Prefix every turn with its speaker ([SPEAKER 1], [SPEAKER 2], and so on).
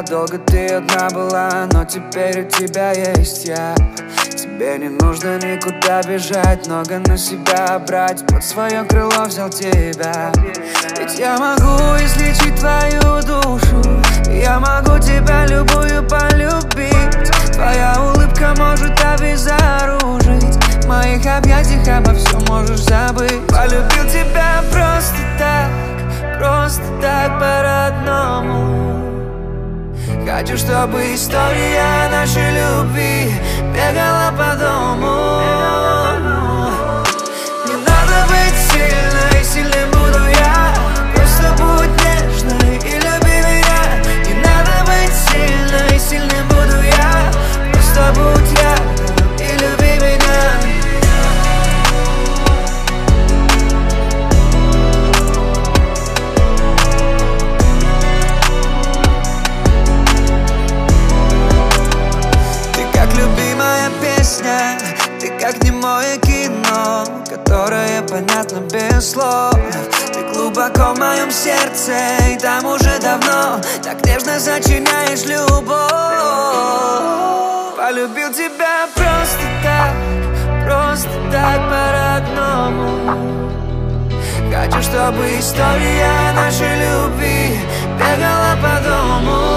[SPEAKER 1] тебя. Долго ты одна была, но теперь у тебя есть я. Тебе не нужно никуда бежать, много на себя брать. Под свое крыло взял тебя. Ведь я могу излечить твою душу, я могу тебя любую полюбить. Твоя улыбка может обезоружить, в моих объятиях обо всем можешь забыть. Полюбил тебя просто так по-родному. Хочу, чтобы история нашей любви бегала по дому. Не надо быть сильной, сильным буду я. Просто будь нежной и люби меня. Не надо быть сильной, сильным буду я. Просто будь рядом и люби меня. Ты как немое кино, которое понятно без слов. Ты глубоко в моем сердце, и там уже давно так нежно сочиняешь любовь. Полюбил тебя просто так по-родному. Хочу, чтобы история нашей любви бегала по дому.